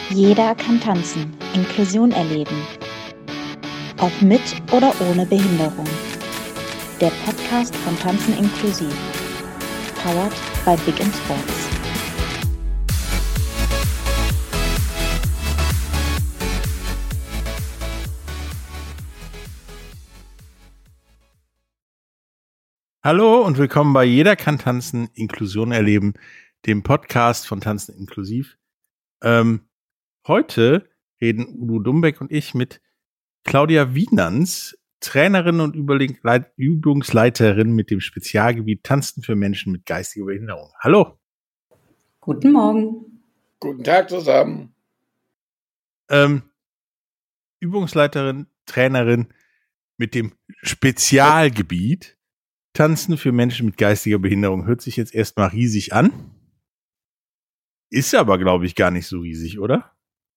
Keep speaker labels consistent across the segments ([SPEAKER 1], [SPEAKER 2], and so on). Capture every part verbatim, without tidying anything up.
[SPEAKER 1] Jeder kann tanzen, Inklusion erleben. Ob mit oder ohne Behinderung. Der Podcast von Tanzen inklusiv. Powered by Big in Sports.
[SPEAKER 2] Hallo und willkommen bei Jeder kann tanzen, Inklusion erleben, dem Podcast von Tanzen inklusiv. Ähm, heute reden Udo Dumbeck und ich mit Claudia Wienans, Trainerin und Übungsleiterin mit dem Spezialgebiet Tanzen für Menschen mit geistiger Behinderung. Hallo.
[SPEAKER 3] Guten Morgen.
[SPEAKER 4] Guten Tag zusammen.
[SPEAKER 2] Ähm, Übungsleiterin, Trainerin mit dem Spezialgebiet Tanzen für Menschen mit geistiger Behinderung. Hört sich jetzt erstmal riesig an. Ist aber, glaube ich, gar nicht so riesig, oder?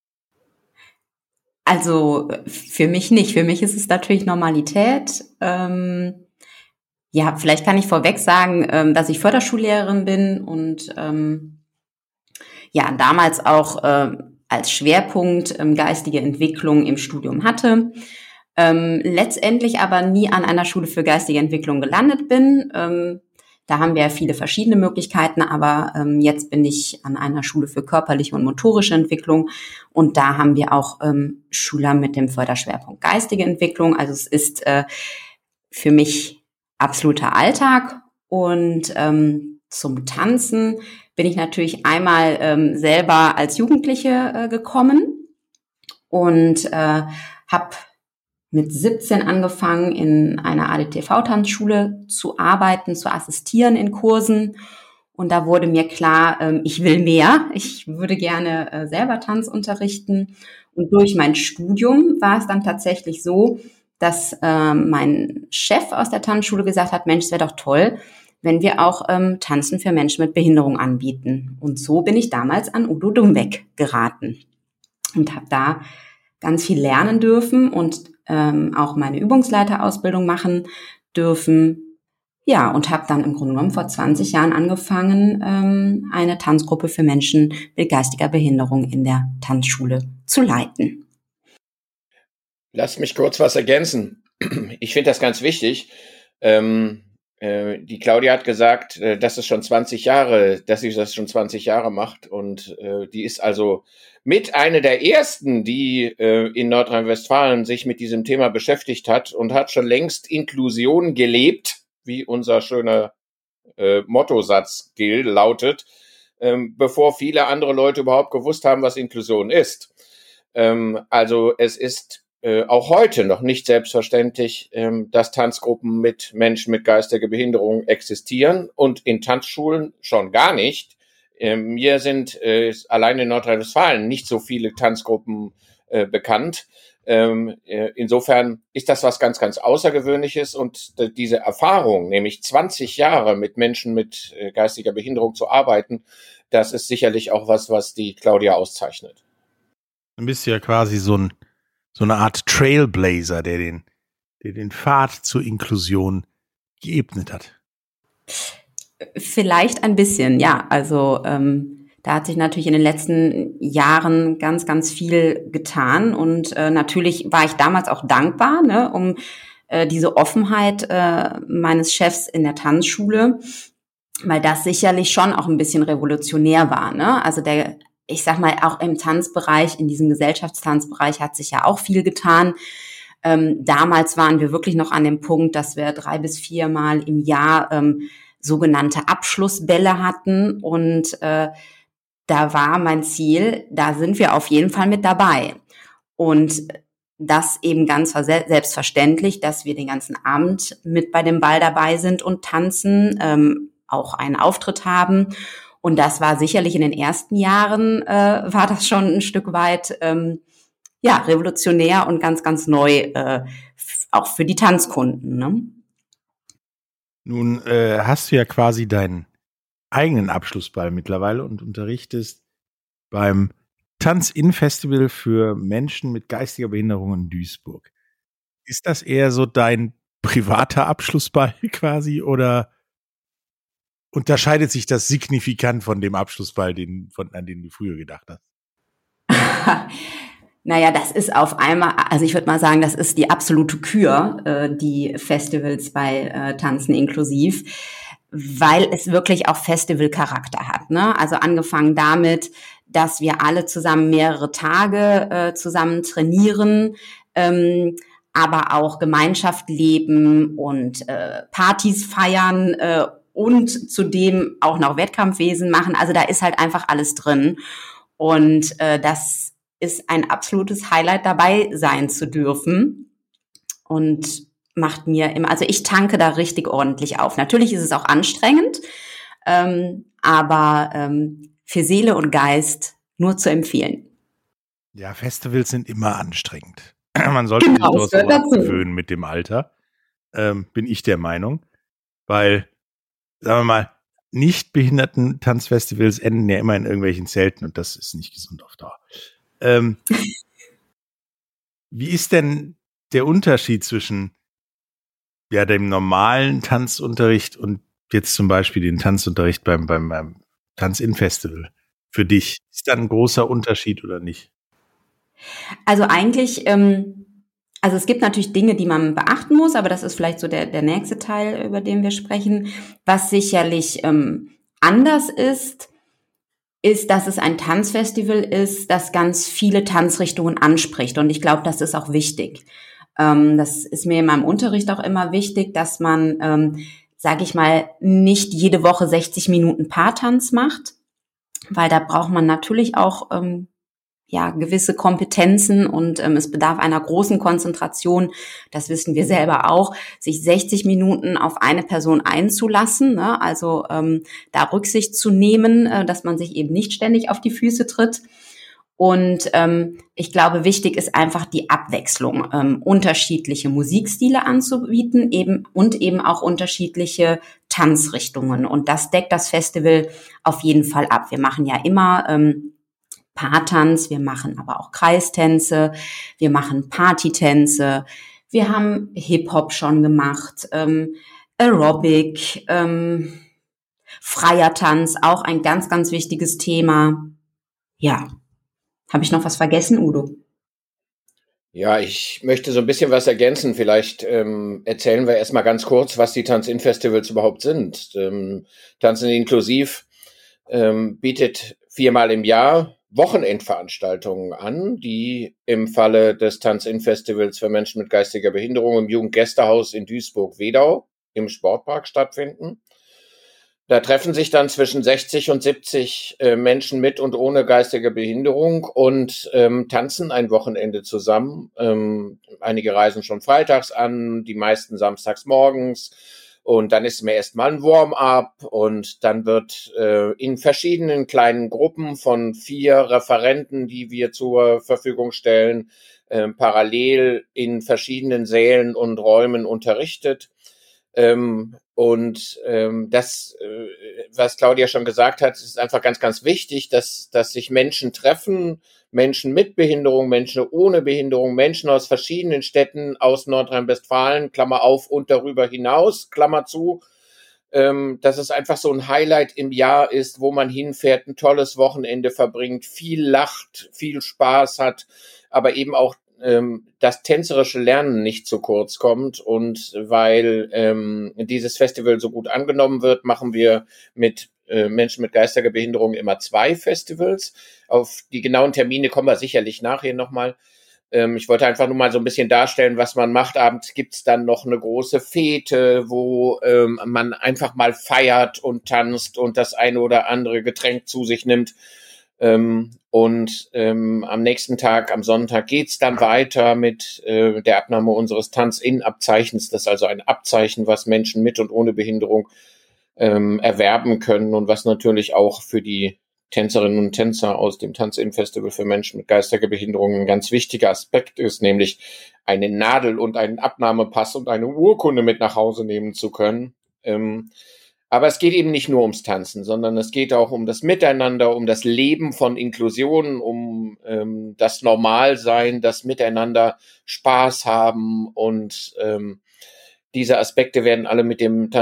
[SPEAKER 3] Also für mich nicht. Für mich ist es natürlich Normalität. Ähm, ja, vielleicht kann ich vorweg sagen, ähm, dass ich Förderschullehrerin bin und ähm, ja damals auch äh, als Schwerpunkt ähm, geistige Entwicklung im Studium hatte. Ähm, letztendlich aber nie an einer Schule für geistige Entwicklung gelandet bin. Ähm, da haben wir ja viele verschiedene Möglichkeiten, aber ähm, jetzt bin ich an einer Schule für körperliche und motorische Entwicklung und da haben wir auch ähm, Schüler mit dem Förderschwerpunkt geistige Entwicklung. Also es ist äh, für mich absoluter Alltag und ähm, zum Tanzen bin ich natürlich einmal ähm, selber als Jugendliche äh, gekommen und äh, habe mit siebzehn angefangen, in einer A D T V-Tanzschule zu arbeiten, zu assistieren in Kursen. Und da wurde mir klar, ich will mehr. Ich würde gerne selber Tanz unterrichten. Und durch mein Studium war es dann tatsächlich so, dass mein Chef aus der Tanzschule gesagt hat, Mensch, es wäre doch toll, wenn wir auch Tanzen für Menschen mit Behinderung anbieten. Und so bin ich damals an Udo Dumbeck geraten und habe da ganz viel lernen dürfen und ähm, auch meine Übungsleiterausbildung machen dürfen. Ja, und habe dann im Grunde genommen vor zwanzig Jahren angefangen, ähm, eine Tanzgruppe für Menschen mit geistiger Behinderung in der Tanzschule zu leiten.
[SPEAKER 4] Lass mich kurz was ergänzen. Ich finde das ganz wichtig. Ähm, äh, die Claudia hat gesagt, äh, dass es schon zwanzig Jahre, dass sie das schon zwanzig Jahre macht und äh, die ist also mit einer der ersten, die äh, in Nordrhein-Westfalen sich mit diesem Thema beschäftigt hat und hat schon längst Inklusion gelebt, wie unser schöner äh, Mottosatz gilt, lautet, ähm, bevor viele andere Leute überhaupt gewusst haben, was Inklusion ist. Ähm, also es ist äh, auch heute noch nicht selbstverständlich, ähm, dass Tanzgruppen mit Menschen mit geistiger Behinderung existieren und in Tanzschulen schon gar nicht. Ähm, mir sind äh, allein in Nordrhein-Westfalen nicht so viele Tanzgruppen äh, bekannt. Ähm, äh, insofern ist das was ganz, ganz Außergewöhnliches und d- diese Erfahrung, nämlich zwanzig Jahre mit Menschen mit äh, geistiger Behinderung zu arbeiten, das ist sicherlich auch was, was die Claudia auszeichnet.
[SPEAKER 2] Du bist ja quasi so ein so eine Art Trailblazer, der den, der den Pfad zur Inklusion geebnet hat.
[SPEAKER 3] Vielleicht ein bisschen, ja. Also ähm, da hat sich natürlich in den letzten Jahren ganz, ganz viel getan. Und äh, natürlich war ich damals auch dankbar, ne, um äh, diese Offenheit äh, meines Chefs in der Tanzschule, weil das sicherlich schon auch ein bisschen revolutionär war. Ne? Also der, ich sag mal, auch im Tanzbereich, in diesem Gesellschaftstanzbereich hat sich ja auch viel getan. Ähm, damals waren wir wirklich noch an dem Punkt, dass wir drei bis viermal im Jahr ähm, sogenannte Abschlussbälle hatten und äh, da war mein Ziel, da sind wir auf jeden Fall mit dabei. Und das eben ganz selbstverständlich, dass wir den ganzen Abend mit bei dem Ball dabei sind und tanzen, ähm, auch einen Auftritt haben. Und das war sicherlich in den ersten Jahren, äh, war das schon ein Stück weit ähm, ja revolutionär und ganz, ganz neu, äh, f- auch für die Tanzkunden, ne?
[SPEAKER 2] Nun äh, hast du ja quasi deinen eigenen Abschlussball mittlerweile und unterrichtest beim Tanz-In-Festival für Menschen mit geistiger Behinderung in Duisburg. Ist das eher so dein privater Abschlussball quasi oder unterscheidet sich das signifikant von dem Abschlussball, den, von, an den du früher gedacht hast?
[SPEAKER 3] Naja, das ist auf einmal, also ich würde mal sagen, das ist die absolute Kür, äh, die Festivals bei äh, Tanzen inklusiv, weil es wirklich auch Festivalcharakter hat, ne? Also angefangen damit, dass wir alle zusammen mehrere Tage äh, zusammen trainieren, ähm, aber auch Gemeinschaft leben und äh, Partys feiern äh, und zudem auch noch Wettkampfwesen machen. Also da ist halt einfach alles drin. Und äh, das ist ein absolutes Highlight, dabei sein zu dürfen. Und macht mir immer, also ich tanke da richtig ordentlich auf. Natürlich ist es auch anstrengend, ähm, aber ähm, für Seele und Geist nur zu empfehlen.
[SPEAKER 2] Ja, Festivals sind immer anstrengend. Man sollte
[SPEAKER 3] Genau,
[SPEAKER 2] sich sowas auch gewöhnen mit dem Alter, ähm, bin ich der Meinung. Weil, sagen wir mal, nicht behinderten Tanzfestivals enden ja immer in irgendwelchen Zelten und das ist nicht gesund auf Dauer. Ähm, wie ist denn der Unterschied zwischen ja dem normalen Tanzunterricht und jetzt zum Beispiel den Tanzunterricht beim, beim, beim Tanz-In-Festival für dich? Ist da ein großer Unterschied oder nicht?
[SPEAKER 3] Also eigentlich, ähm, also es gibt natürlich Dinge, die man beachten muss, aber das ist vielleicht so der, der nächste Teil, über den wir sprechen. Was sicherlich ähm, anders ist, ist, dass es ein Tanzfestival ist, das ganz viele Tanzrichtungen anspricht. Und ich glaube, das ist auch wichtig. Ähm, das ist mir in meinem Unterricht auch immer wichtig, dass man, ähm, sage ich mal, nicht jede Woche sechzig Minuten Paartanz macht, weil da braucht man natürlich auch ähm, ja gewisse Kompetenzen und ähm, es bedarf einer großen Konzentration, das wissen wir selber auch, sich sechzig Minuten auf eine Person einzulassen, ne? Also ähm, da Rücksicht zu nehmen, äh, dass man sich eben nicht ständig auf die Füße tritt. Und ähm, ich glaube, wichtig ist einfach die Abwechslung, ähm, unterschiedliche Musikstile anzubieten eben und eben auch unterschiedliche Tanzrichtungen. Und das deckt das Festival auf jeden Fall ab. Wir machen ja immer ähm, Paartanz, wir machen aber auch Kreistänze, wir machen Partytänze, wir haben Hip-Hop schon gemacht, ähm, Aerobic, ähm, freier Tanz, auch ein ganz, ganz wichtiges Thema. Ja, habe ich noch was vergessen, Udo?
[SPEAKER 4] Ja, ich möchte so ein bisschen was ergänzen. Vielleicht ähm, erzählen wir erstmal ganz kurz, was die Tanz-In-Festivals überhaupt sind. Ähm, Tanzen inklusiv ähm, bietet viermal im Jahr Wochenendveranstaltungen an, die im Falle des Tanz-In-Festivals für Menschen mit geistiger Behinderung im Jugendgästehaus in Duisburg-Wedau im Sportpark stattfinden. Da treffen sich dann zwischen sechzig und siebzig äh, Menschen mit und ohne geistige Behinderung und ähm, tanzen ein Wochenende zusammen. Ähm, einige reisen schon freitags an, die meisten samstags morgens. Und dann ist mir erstmal ein Warm-up und dann wird äh, in verschiedenen kleinen Gruppen von vier Referenten, die wir zur Verfügung stellen, äh, parallel in verschiedenen Sälen und Räumen unterrichtet. Ähm, und ähm, das, äh, was Claudia schon gesagt hat, ist einfach ganz, ganz wichtig, dass, dass sich Menschen treffen, Menschen mit Behinderung, Menschen ohne Behinderung, Menschen aus verschiedenen Städten aus Nordrhein-Westfalen, Klammer auf und darüber hinaus, Klammer zu, ähm, dass es einfach so ein Highlight im Jahr ist, wo man hinfährt, ein tolles Wochenende verbringt, viel lacht, viel Spaß hat, aber eben auch ähm, das tänzerische Lernen nicht zu kurz kommt. Und weil ähm, dieses Festival so gut angenommen wird, machen wir mit äh, Menschen mit geistiger Behinderung immer zwei Festivals. Auf die genauen Termine kommen wir sicherlich nachher nochmal. Ähm, ich wollte einfach nur mal so ein bisschen darstellen, was man macht. Abends gibt's dann noch eine große Fete, wo ähm, man einfach mal feiert und tanzt und das eine oder andere Getränk zu sich nimmt. Ähm, und ähm, am nächsten Tag, am Sonntag, geht's dann weiter mit äh, der Abnahme unseres Tanz-In-Abzeichens. Das ist also ein Abzeichen, was Menschen mit und ohne Behinderung ähm, erwerben können und was natürlich auch für die Tänzerinnen und Tänzer aus dem Tanz-In-Festival für Menschen mit geistiger Behinderung ein ganz wichtiger Aspekt ist, nämlich eine Nadel und einen Abnahmepass und eine Urkunde mit nach Hause nehmen zu können. Ähm, Aber es geht eben nicht nur ums Tanzen, sondern es geht auch um das Miteinander, um das Leben von Inklusion, um ähm, das Normalsein, das Miteinander Spaß haben. Und ähm, diese Aspekte werden alle mit dem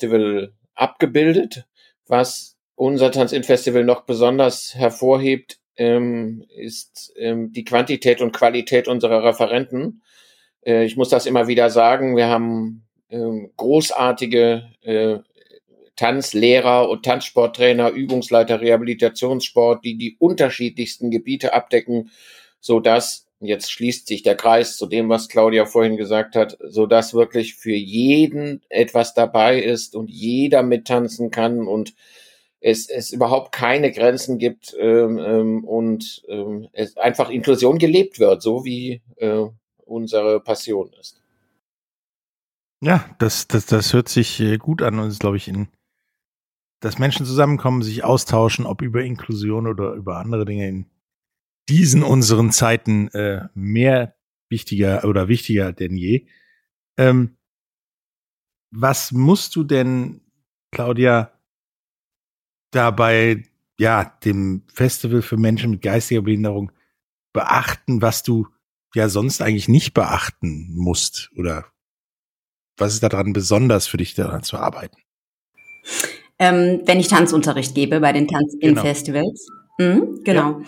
[SPEAKER 4] Tanz-In-Festival abgebildet. Was unser Tanz-In-Festival noch besonders hervorhebt, ähm, ist ähm, die Quantität und Qualität unserer Referenten. Äh, ich muss das immer wieder sagen, wir haben ähm, großartige äh, Tanzlehrer und Tanzsporttrainer, Übungsleiter, Rehabilitationssport, die die unterschiedlichsten Gebiete abdecken, so dass, jetzt schließt sich der Kreis zu dem, was Claudia vorhin gesagt hat, so dass wirklich für jeden etwas dabei ist und jeder mittanzen kann und es, es überhaupt keine Grenzen gibt ähm, ähm, und ähm, es einfach Inklusion gelebt wird, so wie äh, unsere Passion ist.
[SPEAKER 2] Ja, das, das, das hört sich gut an und ist, glaube ich, in, dass Menschen zusammenkommen, sich austauschen, ob über Inklusion oder über andere Dinge in diesen unseren Zeiten äh, mehr wichtiger oder wichtiger denn je. Ähm, was musst du denn, Claudia, dabei, ja, dem Festival für Menschen mit geistiger Behinderung beachten, was du ja sonst eigentlich nicht beachten musst? Oder was ist daran besonders für dich, daran zu arbeiten?
[SPEAKER 3] Ähm, wenn ich Tanzunterricht gebe bei den Tanz-In-Festivals. Genau. Mhm, genau. Ja.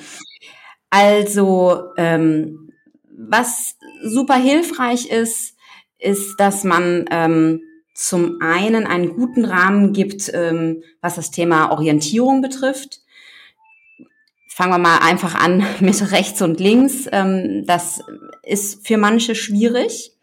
[SPEAKER 3] Also, ähm, was super hilfreich ist, ist, dass man ähm, zum einen einen guten Rahmen gibt, ähm, was das Thema Orientierung betrifft. Fangen wir mal einfach an mit rechts und links. Ähm, das ist für manche schwierig.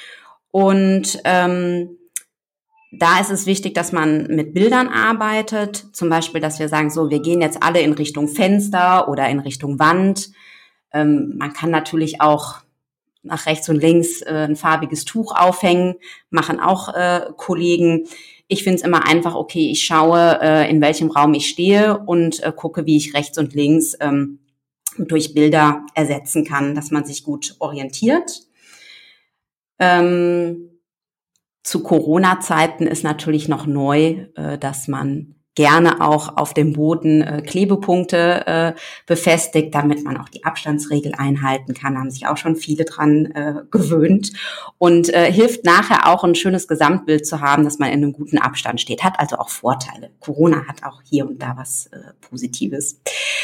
[SPEAKER 3] Und ähm, da ist es wichtig, dass man mit Bildern arbeitet. Zum Beispiel, dass wir sagen, so, wir gehen jetzt alle in Richtung Fenster oder in Richtung Wand. Ähm, man kann natürlich auch nach rechts und links äh, ein farbiges Tuch aufhängen, machen auch äh, Kollegen. Ich finde es immer einfach, okay, ich schaue, äh, in welchem Raum ich stehe und äh, gucke, wie ich rechts und links ähm, durch Bilder ersetzen kann, dass man sich gut orientiert. Ähm, zu Corona-Zeiten ist natürlich noch neu, äh, dass man gerne auch auf dem Boden äh, Klebepunkte äh, befestigt, damit man auch die Abstandsregel einhalten kann. Da haben sich auch schon viele dran äh, gewöhnt und äh, hilft nachher auch ein schönes Gesamtbild zu haben, dass man in einem guten Abstand steht. Hat also auch Vorteile. Corona hat auch hier und da was äh, Positives.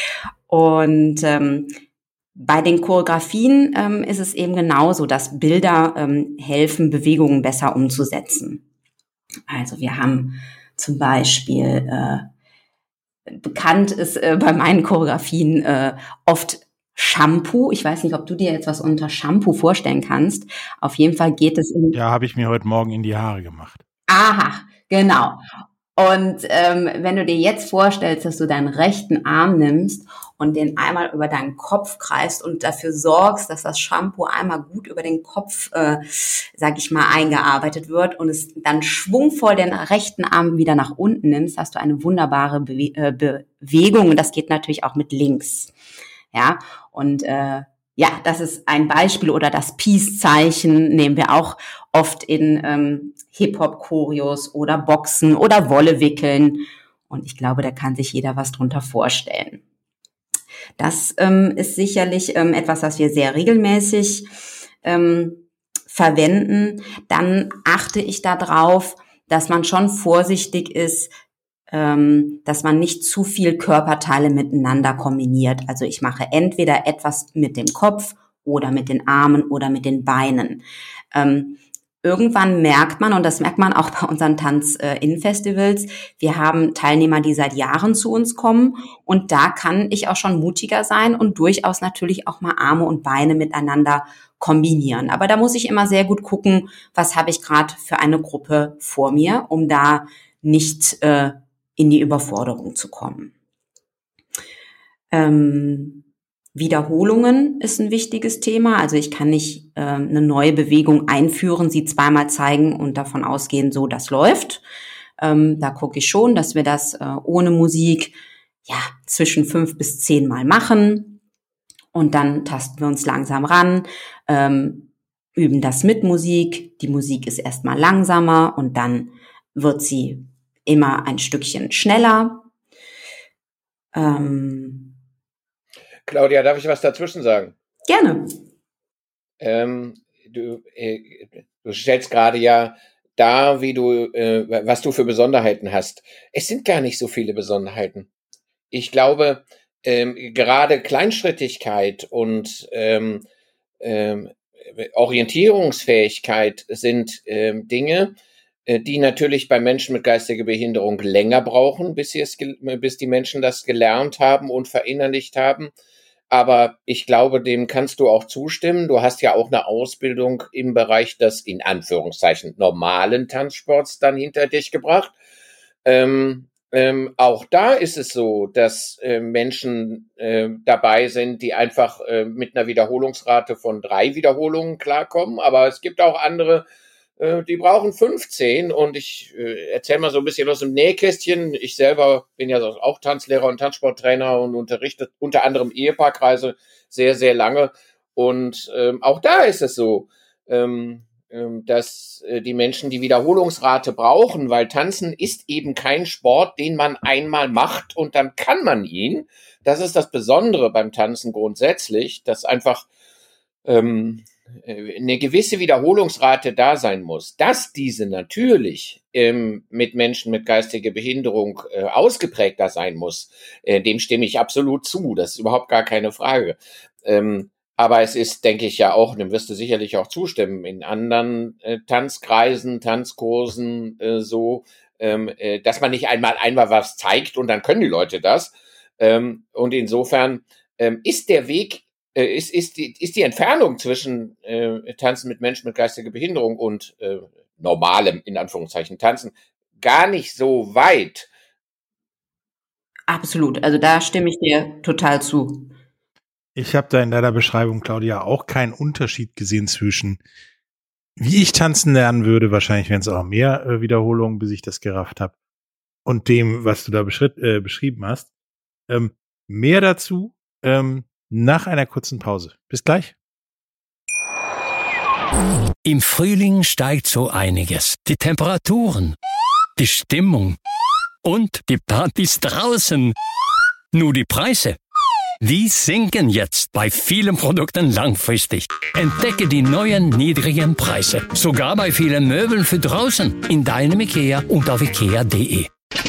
[SPEAKER 3] Und ähm, bei den Choreografien ähm, ist es eben genauso, dass Bilder ähm, helfen, Bewegungen besser umzusetzen. Also wir haben zum Beispiel, äh, bekannt ist äh, bei meinen Choreografien äh, oft Shampoo. Ich weiß nicht, ob du dir jetzt was unter Shampoo vorstellen kannst. Auf jeden Fall geht es in...
[SPEAKER 2] Ja, habe ich mir heute Morgen in die Haare gemacht.
[SPEAKER 3] Aha, genau. Und ähm, wenn du dir jetzt vorstellst, dass du deinen rechten Arm nimmst und den einmal über deinen Kopf kreist und dafür sorgst, dass das Shampoo einmal gut über den Kopf, äh, sag ich mal, eingearbeitet wird und es dann schwungvoll den rechten Arm wieder nach unten nimmst, hast du eine wunderbare Bewe- äh, Bewegung und das geht natürlich auch mit links. Ja, und äh, ja, das ist ein Beispiel oder das Peace-Zeichen nehmen wir auch oft in ähm, Hip-Hop-Choreos oder Boxen oder Wolle wickeln. Und ich glaube, da kann sich jeder was drunter vorstellen. Das ähm, ist sicherlich ähm, etwas, was wir sehr regelmäßig ähm, verwenden. Dann achte ich darauf, dass man schon vorsichtig ist, ähm, dass man nicht zu viel Körperteile miteinander kombiniert. Also ich mache entweder etwas mit dem Kopf oder mit den Armen oder mit den Beinen. Ähm, Irgendwann merkt man, und das merkt man auch bei unseren Tanz-In-Festivals, wir haben Teilnehmer, die seit Jahren zu uns kommen und da kann ich auch schon mutiger sein und durchaus natürlich auch mal Arme und Beine miteinander kombinieren. Aber da muss ich immer sehr gut gucken, was habe ich gerade für eine Gruppe vor mir, um da nicht äh, in die Überforderung zu kommen. Ähm Wiederholungen ist ein wichtiges Thema. Also ich kann nicht äh, eine neue Bewegung einführen, sie zweimal zeigen und davon ausgehen, so das läuft. Ähm, da gucke ich schon, dass wir das äh, ohne Musik ja zwischen fünf bis zehn Mal machen und dann tasten wir uns langsam ran, ähm, üben das mit Musik. Die Musik ist erstmal langsamer und dann wird sie immer ein Stückchen schneller. Ähm,
[SPEAKER 4] Claudia, darf ich was dazwischen sagen?
[SPEAKER 3] Gerne.
[SPEAKER 4] Ähm, du, äh, du stellst gerade ja dar, wie du, äh, was du für Besonderheiten hast. Es sind gar nicht so viele Besonderheiten. Ich glaube, ähm, gerade Kleinschrittigkeit und ähm, ähm, Orientierungsfähigkeit sind ähm, Dinge, äh, die natürlich bei Menschen mit geistiger Behinderung länger brauchen, bis, sie es, bis die Menschen das gelernt haben und verinnerlicht haben. Aber ich glaube, dem kannst du auch zustimmen. Du hast ja auch eine Ausbildung im Bereich des, in Anführungszeichen, normalen Tanzsports dann hinter dich gebracht. Ähm, ähm, auch da ist es so, dass äh, Menschen äh, dabei sind, die einfach äh, mit einer Wiederholungsrate von drei Wiederholungen klarkommen. Aber es gibt auch andere, äh, die brauchen fünfzehn. Und ich äh, erzähle mal so ein bisschen aus dem Nähkästchen. Ich selber bin ja auch Tanzlehrer und Tanzsporttrainer und unterrichte unter anderem Ehepaarkreise sehr, sehr lange. Und ähm, auch da ist es so, ähm, dass die Menschen die Wiederholungsrate brauchen, weil Tanzen ist eben kein Sport, den man einmal macht und dann kann man ihn. Das ist das Besondere beim Tanzen grundsätzlich, dass einfach ähm, eine gewisse Wiederholungsrate da sein muss. Dass diese natürlich ähm, mit Menschen mit geistiger Behinderung äh, ausgeprägter sein muss, äh, dem stimme ich absolut zu. Das ist überhaupt gar keine Frage. Ähm, Aber es ist, denke ich, ja auch, dem wirst du sicherlich auch zustimmen, in anderen äh, Tanzkreisen, Tanzkursen äh, so, ähm, äh, dass man nicht einmal einmal was zeigt und dann können die Leute das. Ähm, und insofern ähm, ist der Weg, äh, ist, ist, die, ist die Entfernung zwischen äh, Tanzen mit Menschen mit geistiger Behinderung und äh, normalem, in Anführungszeichen, Tanzen gar nicht so weit.
[SPEAKER 3] Absolut, also da stimme ich dir total zu.
[SPEAKER 2] Ich habe da in deiner Beschreibung, Claudia, auch keinen Unterschied gesehen zwischen, wie ich tanzen lernen würde, wahrscheinlich wären es auch mehr äh, Wiederholungen, bis ich das gerafft habe, und dem, was du da äh, beschrieben hast. Ähm, mehr dazu ähm, nach einer kurzen Pause. Bis gleich.
[SPEAKER 5] Im Frühling steigt so einiges. Die Temperaturen, die Stimmung und die Partys draußen. Nur die Preise, die sinken jetzt bei vielen Produkten langfristig. Entdecke die neuen niedrigen Preise. Sogar bei vielen Möbeln für draußen. In deinem IKEA und auf ikea punkt de.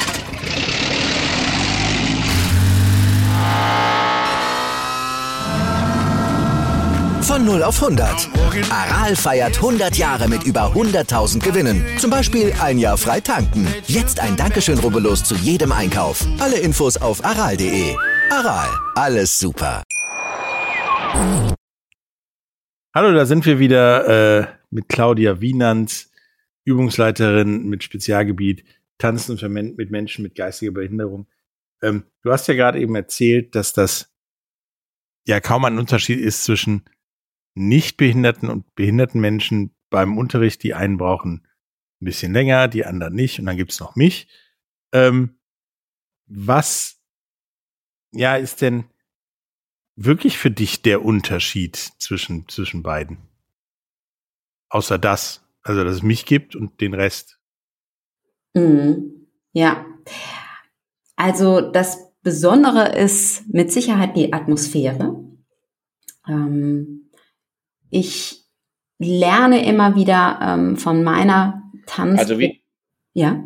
[SPEAKER 6] Von null auf hundert. Aral feiert hundert Jahre mit über hunderttausend Gewinnen. Zum Beispiel ein Jahr frei tanken. Jetzt ein Dankeschön, rubbellos zu jedem Einkauf. Alle Infos auf aral punkt de. Aral, alles super.
[SPEAKER 2] Hallo, da sind wir wieder äh, mit Claudia Wienand, Übungsleiterin mit Spezialgebiet Tanzen für Men- mit Menschen mit geistiger Behinderung. Ähm, du hast ja gerade eben erzählt, dass das ja kaum ein Unterschied ist zwischen nicht behinderten und behinderten Menschen beim Unterricht. Die einen brauchen ein bisschen länger, die anderen nicht. Und dann gibt's noch mich. Ähm, was ja ist denn wirklich für dich der Unterschied zwischen, zwischen beiden? Außer das, also dass es mich gibt und den Rest.
[SPEAKER 3] Mhm. Ja, also das Besondere ist mit Sicherheit die Atmosphäre. Ähm, ich lerne immer wieder ähm, von meiner Tanz...
[SPEAKER 4] Also wie?
[SPEAKER 3] Ja.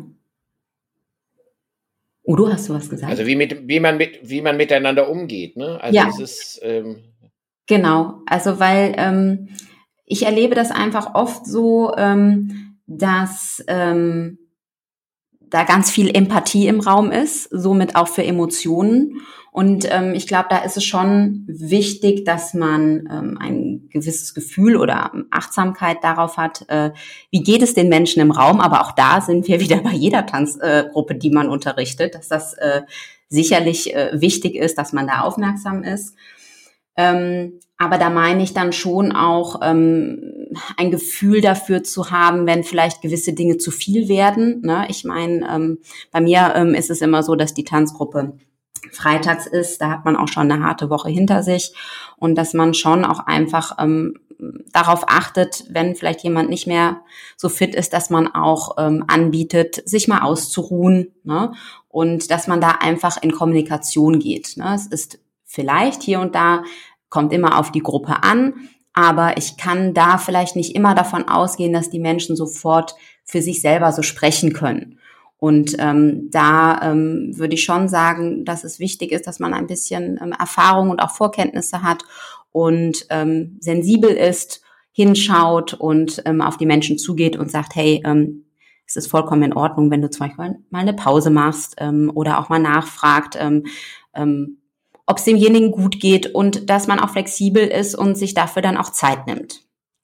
[SPEAKER 3] Udo, hast du was gesagt?
[SPEAKER 4] Also wie mit, wie man mit, wie man miteinander umgeht, ne? Also
[SPEAKER 3] ja.
[SPEAKER 4] es ist ähm
[SPEAKER 3] Genau, also weil ähm, ich erlebe das einfach oft so, ähm, dass ähm, da ganz viel Empathie im Raum ist, somit auch für Emotionen. Und ähm, ich glaube, da ist es schon wichtig, dass man ähm, ein gewisses Gefühl oder Achtsamkeit darauf hat, äh, wie geht es den Menschen im Raum. Aber auch da sind wir wieder bei jeder Tanzgruppe, äh, die man unterrichtet, dass das äh, sicherlich äh, wichtig ist, dass man da aufmerksam ist. Ähm, aber da meine ich dann schon auch ähm, ein Gefühl dafür zu haben, wenn vielleicht gewisse Dinge zu viel werden. Ne? Ich meine, ähm, bei mir ähm, ist es immer so, dass die Tanzgruppe freitags ist. Da hat man auch schon eine harte Woche hinter sich und dass man schon auch einfach ähm, darauf achtet, wenn vielleicht jemand nicht mehr so fit ist, dass man auch ähm, anbietet, sich mal auszuruhen, ne? Und dass man da einfach in Kommunikation geht. Ne? Es ist vielleicht hier und da, kommt immer auf die Gruppe an, aber ich kann da vielleicht nicht immer davon ausgehen, dass die Menschen sofort für sich selber so sprechen können. Und ähm, da ähm, würde ich schon sagen, dass es wichtig ist, dass man ein bisschen ähm, Erfahrung und auch Vorkenntnisse hat und ähm, sensibel ist, hinschaut und ähm, auf die Menschen zugeht und sagt, hey, ähm, es ist vollkommen in Ordnung, wenn du zum Beispiel mal eine Pause machst ähm, oder auch mal nachfragt, ähm, ähm, ob es demjenigen gut geht und dass man auch flexibel ist und sich dafür dann auch Zeit nimmt.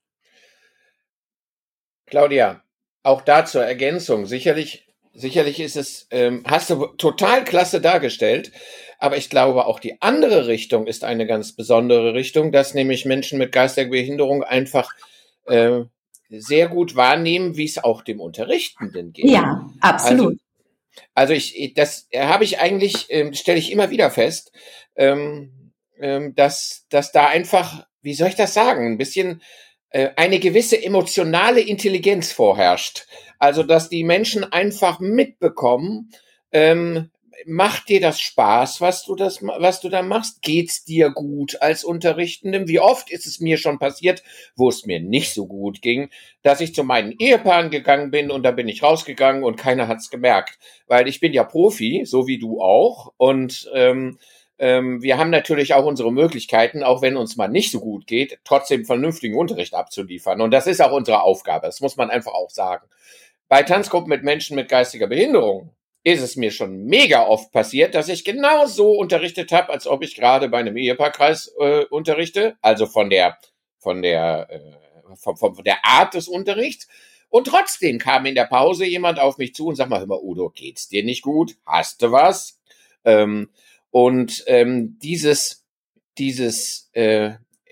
[SPEAKER 4] Claudia, auch da zur Ergänzung. Sicherlich, sicherlich ist es, ähm, hast du total klasse dargestellt, aber ich glaube, auch die andere Richtung ist eine ganz besondere Richtung, dass nämlich Menschen mit geistiger Behinderung einfach äh, sehr gut wahrnehmen, wie es auch dem Unterrichtenden geht.
[SPEAKER 3] Ja, absolut.
[SPEAKER 4] Also, also ich, das habe ich eigentlich, ähm, stelle ich immer wieder fest, ähm, ähm, dass, dass da einfach, wie soll ich das sagen, ein bisschen äh, eine gewisse emotionale Intelligenz vorherrscht. Also, dass die Menschen einfach mitbekommen, ähm, macht dir das Spaß, was du das, was du da machst? Geht's dir gut als Unterrichtendem? Wie oft ist es mir schon passiert, wo es mir nicht so gut ging, dass ich zu meinen Ehepaaren gegangen bin und da bin ich rausgegangen und keiner hat's gemerkt, weil ich bin ja Profi, so wie du auch, und ähm, ähm, wir haben natürlich auch unsere Möglichkeiten, auch wenn uns mal nicht so gut geht, trotzdem vernünftigen Unterricht abzuliefern. Und das ist auch unsere Aufgabe. Das muss man einfach auch sagen. Bei Tanzgruppen mit Menschen mit geistiger Behinderung ist es mir schon mega oft passiert, dass ich genau so unterrichtet habe, als ob ich gerade bei einem Ehepaarkreis äh, unterrichte, also von der von der äh, von, von der Art des Unterrichts. Und trotzdem kam in der Pause jemand auf mich zu und sagt mal, hör mal, Udo, geht's dir nicht gut? Hast du was? Ähm, und ähm, dieses dieses äh,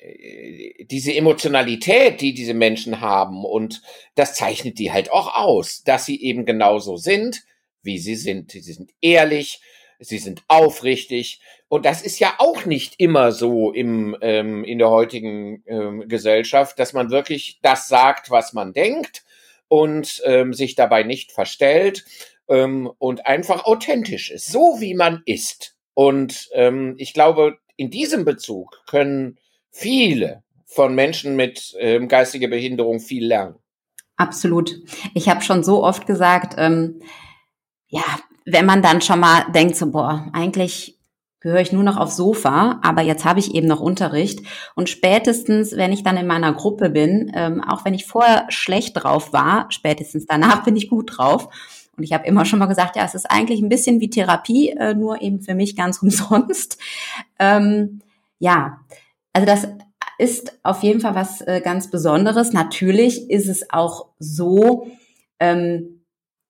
[SPEAKER 4] diese Emotionalität, die diese Menschen haben, und das zeichnet die halt auch aus, dass sie eben genauso sind, wie sie sind. Sie sind ehrlich, sie sind aufrichtig, und das ist ja auch nicht immer so im ähm, in der heutigen ähm, Gesellschaft, dass man wirklich das sagt, was man denkt, und ähm, sich dabei nicht verstellt ähm, und einfach authentisch ist, so wie man ist. Und ähm, ich glaube, in diesem Bezug können viele von Menschen mit ähm, geistiger Behinderung viel lernen.
[SPEAKER 3] Absolut. Ich habe schon so oft gesagt, ähm, ja, wenn man dann schon mal denkt, so, boah, eigentlich gehöre ich nur noch aufs Sofa, aber jetzt habe ich eben noch Unterricht. Und spätestens, wenn ich dann in meiner Gruppe bin, ähm, auch wenn ich vorher schlecht drauf war, spätestens danach bin ich gut drauf. Und ich habe immer schon mal gesagt, ja, es ist eigentlich ein bisschen wie Therapie, äh, nur eben für mich ganz umsonst. Ähm, ja, also das ist auf jeden Fall was äh, ganz Besonderes. Natürlich ist es auch so, ähm,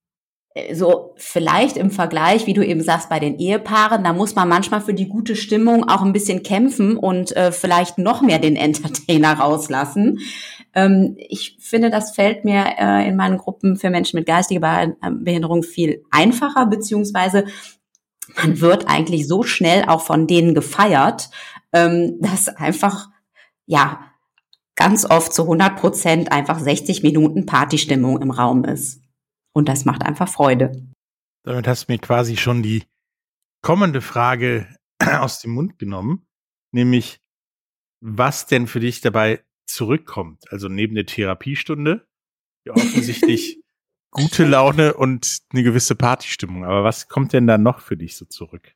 [SPEAKER 3] so vielleicht im Vergleich, wie du eben sagst, bei den Ehepaaren, da muss man manchmal für die gute Stimmung auch ein bisschen kämpfen und äh, vielleicht noch mehr den Entertainer rauslassen. Ähm, ich finde, das fällt mir äh, in meinen Gruppen für Menschen mit geistiger Behinderung viel einfacher, beziehungsweise man wird eigentlich so schnell auch von denen gefeiert, ähm, dass einfach, ja, ganz oft zu hundert Prozent einfach sechzig Minuten Partystimmung im Raum ist. Und das macht einfach Freude.
[SPEAKER 2] Damit hast du mir quasi schon die kommende Frage aus dem Mund genommen, nämlich, was denn für dich dabei zurückkommt? Also neben der Therapiestunde, ja offensichtlich gute Laune und eine gewisse Partystimmung. Aber was kommt denn da noch für dich so zurück?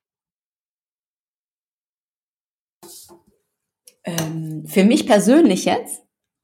[SPEAKER 3] Ähm, für mich persönlich jetzt?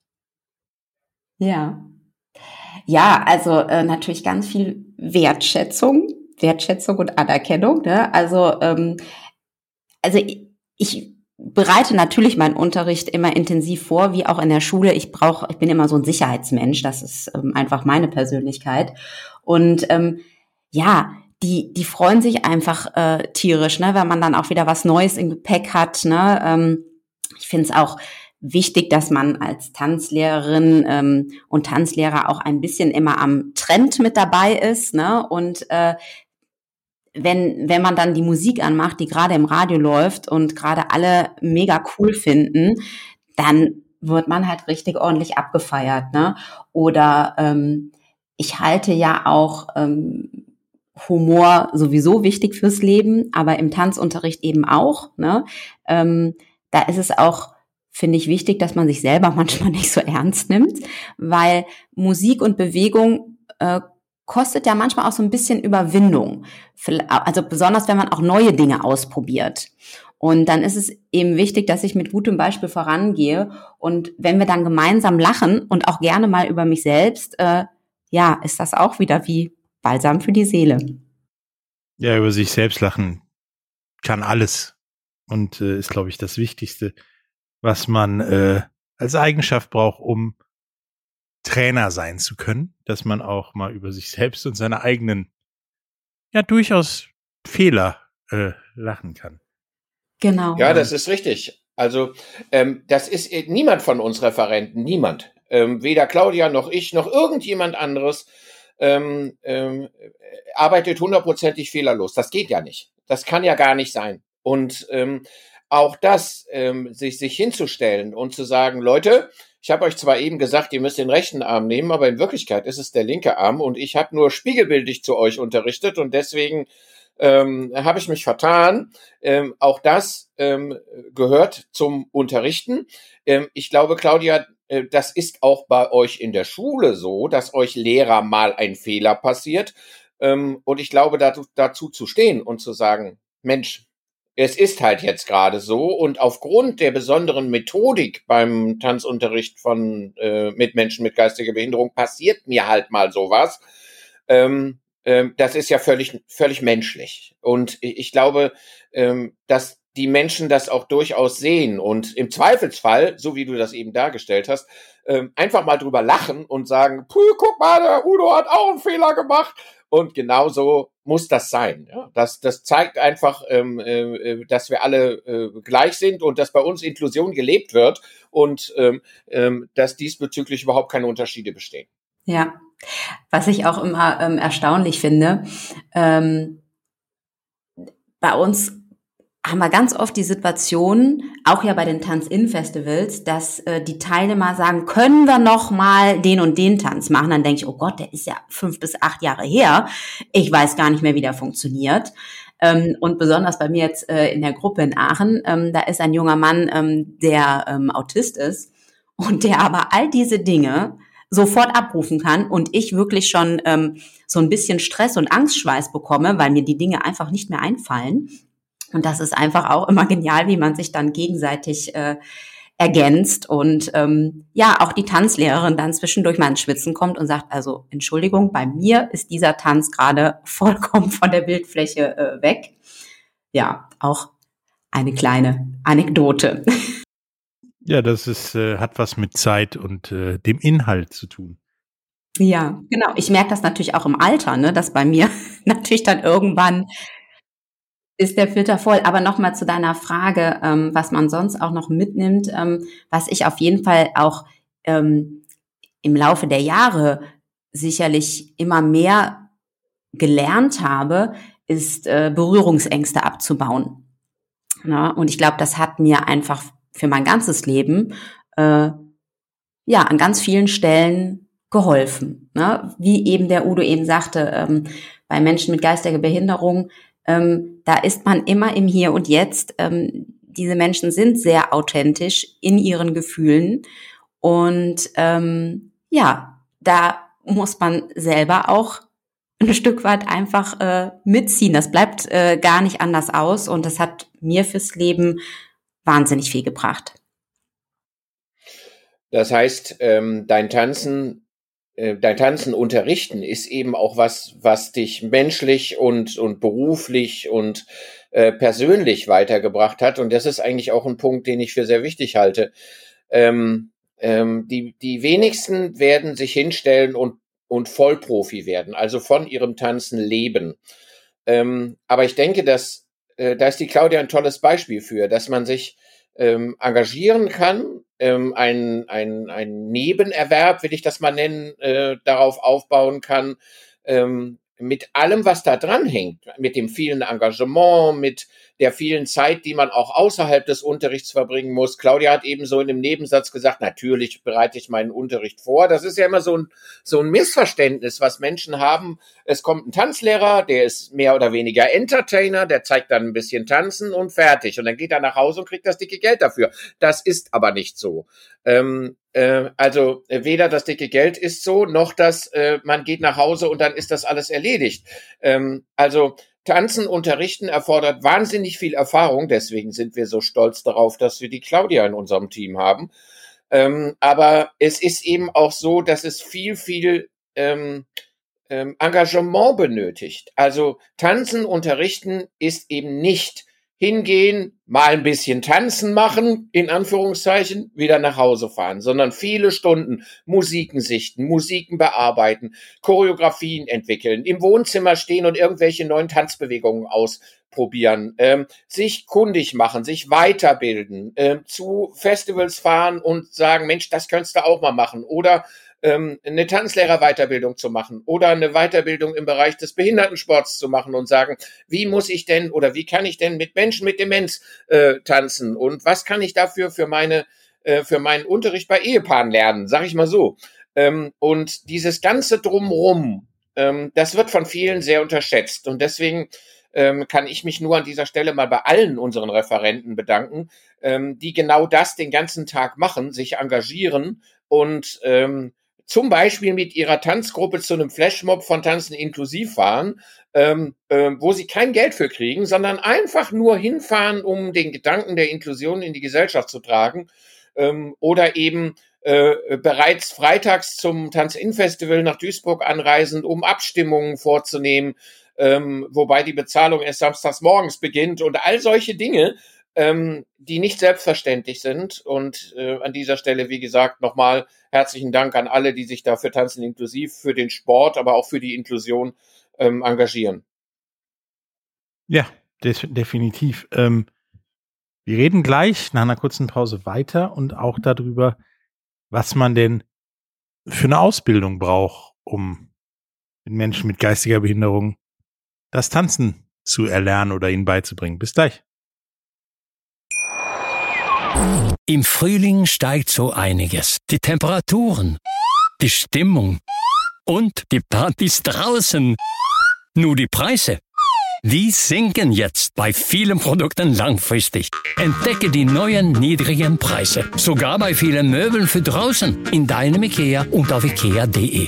[SPEAKER 3] Ja. Ja, also äh, natürlich ganz viel Wertschätzung, Wertschätzung und Anerkennung. Ne? Also, ähm, also ich, ich bereite natürlich meinen Unterricht immer intensiv vor, wie auch in der Schule. Ich brauche, ich bin immer so ein Sicherheitsmensch. Das ist ähm, einfach meine Persönlichkeit. Und ähm, ja, die die freuen sich einfach äh, tierisch, ne, wenn man dann auch wieder was Neues im Gepäck hat. Ne? Ähm, ich finde es auch wichtig, dass man als Tanzlehrerin ähm, und Tanzlehrer auch ein bisschen immer am Trend mit dabei ist, ne? Und äh, wenn wenn man dann die Musik anmacht, die gerade im Radio läuft und gerade alle mega cool finden, dann wird man halt richtig ordentlich abgefeiert, ne? Oder ähm, ich halte ja auch ähm, Humor sowieso wichtig fürs Leben, aber im Tanzunterricht eben auch, ne? Ähm, da ist es auch, finde ich, wichtig, dass man sich selber manchmal nicht so ernst nimmt, weil Musik und Bewegung äh, kostet ja manchmal auch so ein bisschen Überwindung. Also besonders, wenn man auch neue Dinge ausprobiert. Und dann ist es eben wichtig, dass ich mit gutem Beispiel vorangehe. Und wenn wir dann gemeinsam lachen und auch gerne mal über mich selbst, äh, ja, ist das auch wieder wie Balsam für die Seele.
[SPEAKER 2] Ja, über sich selbst lachen kann alles. Und äh, ist, glaube ich, das Wichtigste, was man äh, als Eigenschaft braucht, um Trainer sein zu können, dass man auch mal über sich selbst und seine eigenen, ja, durchaus Fehler äh, lachen kann.
[SPEAKER 3] Genau.
[SPEAKER 4] Ja, das ist richtig. Also ähm, das ist äh, niemand von uns Referenten, niemand. Ähm, weder Claudia noch ich noch irgendjemand anderes ähm, ähm, arbeitet hundertprozentig fehlerlos. Das geht ja nicht. Das kann ja gar nicht sein. Und ähm, auch das, ähm, sich, sich hinzustellen und zu sagen, Leute, ich habe euch zwar eben gesagt, ihr müsst den rechten Arm nehmen, aber in Wirklichkeit ist es der linke Arm und ich habe nur spiegelbildlich zu euch unterrichtet und deswegen ähm, habe ich mich vertan. Ähm, auch das ähm, gehört zum Unterrichten. Ähm, ich glaube, Claudia, äh, das ist auch bei euch in der Schule so, dass euch Lehrer mal ein Fehler passiert. Ähm, und ich glaube, dazu, dazu zu stehen und zu sagen, Mensch, es ist halt jetzt gerade so und aufgrund der besonderen Methodik beim Tanzunterricht von äh, mit Menschen mit geistiger Behinderung passiert mir halt mal sowas. Ähm, ähm, das ist ja völlig völlig menschlich und ich, ich glaube, ähm, dass die Menschen das auch durchaus sehen und im Zweifelsfall, so wie du das eben dargestellt hast, ähm, einfach mal drüber lachen und sagen, puh, guck mal, der Udo hat auch einen Fehler gemacht. Und genauso muss das sein. Ja, das, das zeigt einfach, ähm, äh, dass wir alle äh, gleich sind und dass bei uns Inklusion gelebt wird und ähm, ähm, dass diesbezüglich überhaupt keine Unterschiede bestehen.
[SPEAKER 3] Ja, was ich auch immer ähm, erstaunlich finde, ähm, bei uns haben wir ganz oft die Situation, auch ja bei den Tanz-In-Festivals, dass äh, die Teilnehmer sagen, können wir noch mal den und den Tanz machen? Dann denke ich, oh Gott, der ist ja fünf bis acht Jahre her. Ich weiß gar nicht mehr, wie der funktioniert. Ähm, und besonders bei mir jetzt äh, in der Gruppe in Aachen, ähm, da ist ein junger Mann, ähm, der ähm, Autist ist und der aber all diese Dinge sofort abrufen kann und ich wirklich schon ähm, so ein bisschen Stress und Angstschweiß bekomme, weil mir die Dinge einfach nicht mehr einfallen. Und das ist einfach auch immer genial, wie man sich dann gegenseitig äh, ergänzt und ähm, ja, auch die Tanzlehrerin dann zwischendurch mal ins Schwitzen kommt und sagt, also Entschuldigung, bei mir ist dieser Tanz gerade vollkommen von der Bildfläche äh, weg. Ja, auch eine kleine Anekdote.
[SPEAKER 2] Ja, das ist äh, hat was mit Zeit und äh, dem Inhalt zu tun.
[SPEAKER 3] Ja, genau. Ich merke das natürlich auch im Alter, ne, dass bei mir natürlich dann irgendwann ist der Filter voll. Aber nochmal zu deiner Frage, ähm, was man sonst auch noch mitnimmt, ähm, was ich auf jeden Fall auch ähm, im Laufe der Jahre sicherlich immer mehr gelernt habe, ist äh, Berührungsängste abzubauen. Na, und ich glaube, das hat mir einfach für mein ganzes Leben äh, ja an ganz vielen Stellen geholfen. Ne? Wie eben der Udo eben sagte, ähm, bei Menschen mit geistiger Behinderung, ähm, da ist man immer im Hier und Jetzt. Ähm, diese Menschen sind sehr authentisch in ihren Gefühlen und ähm, ja, da muss man selber auch ein Stück weit einfach äh, mitziehen. Das bleibt äh, gar nicht anders aus und das hat mir fürs Leben wahnsinnig viel gebracht.
[SPEAKER 4] Das heißt, ähm, dein Tanzen, äh, dein Tanzen unterrichten ist eben auch was, was dich menschlich und und beruflich und äh, persönlich weitergebracht hat. Und das ist eigentlich auch ein Punkt, den ich für sehr wichtig halte. Ähm, ähm, die die wenigsten werden sich hinstellen und und Vollprofi werden, also von ihrem Tanzen leben. Ähm, aber ich denke, dass äh, da ist die Claudia ein tolles Beispiel für, dass man sich ähm, engagieren kann, ähm, ein, ein, ein Nebenerwerb, will ich das mal nennen, äh, darauf aufbauen kann, ähm, mit allem, was da dran hängt, mit dem vielen Engagement, mit der vielen Zeit, die man auch außerhalb des Unterrichts verbringen muss. Claudia hat eben so in dem Nebensatz gesagt, natürlich bereite ich meinen Unterricht vor. Das ist ja immer so ein, so ein Missverständnis, was Menschen haben. Es kommt ein Tanzlehrer, der ist mehr oder weniger Entertainer, der zeigt dann ein bisschen Tanzen und fertig. Und dann geht er nach Hause und kriegt das dicke Geld dafür. Das ist aber nicht so. Ähm, äh, also äh, weder das dicke Geld ist so, noch dass äh, man geht nach Hause und dann ist das alles erledigt. Ähm, also Tanzen unterrichten erfordert wahnsinnig viel Erfahrung, deswegen sind wir so stolz darauf, dass wir die Claudia in unserem Team haben. Ähm, aber es ist eben auch so, dass es viel, viel ähm, ähm, Engagement benötigt. Also Tanzen unterrichten ist eben nicht hingehen, mal ein bisschen tanzen machen, in Anführungszeichen, wieder nach Hause fahren, sondern viele Stunden Musiken sichten, Musiken bearbeiten, Choreografien entwickeln, im Wohnzimmer stehen und irgendwelche neuen Tanzbewegungen ausprobieren, ähm, sich kundig machen, sich weiterbilden, ähm, zu Festivals fahren und sagen, Mensch, das könntest du auch mal machen, oder eine Tanzlehrerweiterbildung zu machen oder eine Weiterbildung im Bereich des Behindertensports zu machen und sagen, wie muss ich denn oder wie kann ich denn mit Menschen mit Demenz äh, tanzen und was kann ich dafür für meine äh, für meinen Unterricht bei Ehepaaren lernen, sag ich mal so. Ähm, und dieses ganze Drumrum, ähm, das wird von vielen sehr unterschätzt und deswegen ähm, kann ich mich nur an dieser Stelle mal bei allen unseren Referenten bedanken, ähm, die genau das den ganzen Tag machen, sich engagieren und ähm, zum Beispiel mit ihrer Tanzgruppe zu einem Flashmob von Tanzen inklusiv fahren, ähm, äh, wo sie kein Geld für kriegen, sondern einfach nur hinfahren, um den Gedanken der Inklusion in die Gesellschaft zu tragen, ähm, oder eben äh, bereits freitags zum Tanz-In-Festival nach Duisburg anreisen, um Abstimmungen vorzunehmen, ähm, wobei die Bezahlung erst samstags morgens beginnt und all solche Dinge, Ähm, die nicht selbstverständlich sind. Und äh, an dieser Stelle, wie gesagt, nochmal herzlichen Dank an alle, die sich da für Tanzen inklusiv, für den Sport, aber auch für die Inklusion ähm, engagieren.
[SPEAKER 2] Ja, des- definitiv. Ähm, wir reden gleich nach einer kurzen Pause weiter und auch darüber, was man denn für eine Ausbildung braucht, um den Menschen mit geistiger Behinderung das Tanzen zu erlernen oder ihnen beizubringen. Bis gleich.
[SPEAKER 5] Im Frühling steigt so einiges. Die Temperaturen, die Stimmung und die Partys draußen. Nur die Preise, die sinken jetzt bei vielen Produkten langfristig. Entdecke die neuen niedrigen Preise. Sogar bei vielen Möbeln für draußen. In deinem IKEA und auf ikea punkt de.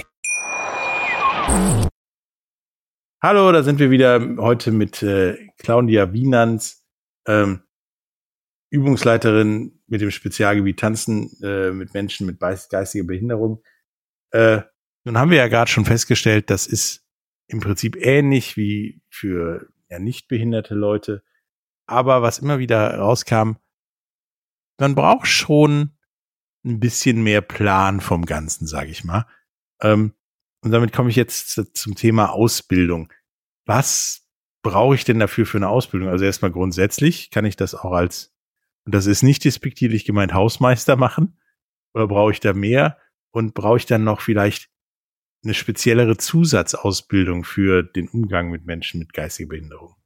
[SPEAKER 2] Hallo, da sind wir wieder heute mit äh, Claudia Wienands, ähm, Übungsleiterin mit dem Spezialgebiet Tanzen äh, mit Menschen mit geistiger Behinderung. Äh, nun haben wir ja gerade schon festgestellt, das ist im Prinzip ähnlich wie für ja, nicht behinderte Leute. Aber was immer wieder rauskam, man braucht schon ein bisschen mehr Plan vom Ganzen, sage ich mal. Ähm, und damit komme ich jetzt zum Thema Ausbildung. Was brauche ich denn dafür für eine Ausbildung? Also erstmal grundsätzlich kann ich das auch als, und das ist nicht despektierlich gemeint, Hausmeister machen? Oder brauche ich da mehr? Und brauche ich dann noch vielleicht eine speziellere Zusatzausbildung für den Umgang mit Menschen mit geistiger Behinderung?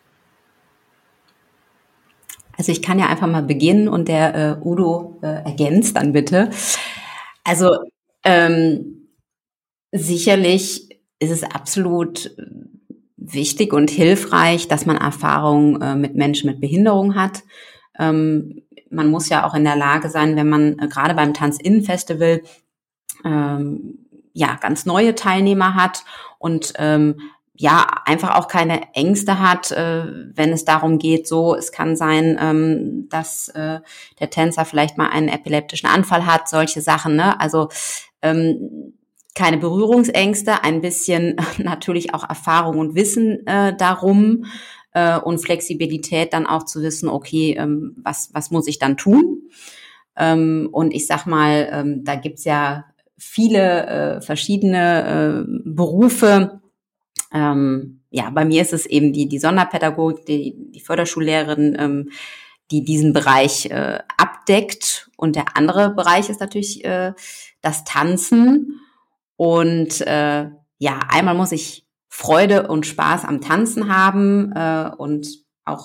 [SPEAKER 3] Also ich kann ja einfach mal beginnen und der äh, Udo äh, ergänzt dann bitte. Also ähm, sicherlich ist es absolut wichtig und hilfreich, dass man Erfahrung äh, mit Menschen mit Behinderung hat. Ähm, man muss ja auch in der Lage sein, wenn man äh, gerade beim Tanz-In-Festival ähm, ja ganz neue Teilnehmer hat und ähm, ja einfach auch keine Ängste hat, äh, wenn es darum geht, so es kann sein, ähm, dass äh, der Tänzer vielleicht mal einen epileptischen Anfall hat, solche Sachen, ne? Also ähm, keine Berührungsängste, ein bisschen natürlich auch Erfahrung und Wissen äh, darum äh, und Flexibilität dann auch zu wissen, okay, ähm, was was muss ich dann tun? Ähm, und ich sag mal, ähm, da gibt's ja viele äh, verschiedene äh, Berufe. Ähm, ja, bei mir ist es eben die die Sonderpädagogik, die die Förderschullehrerin, ähm, die diesen Bereich äh, abdeckt. Und der andere Bereich ist natürlich äh, das Tanzen. Und äh, ja, einmal muss ich Freude und Spaß am Tanzen haben äh, und auch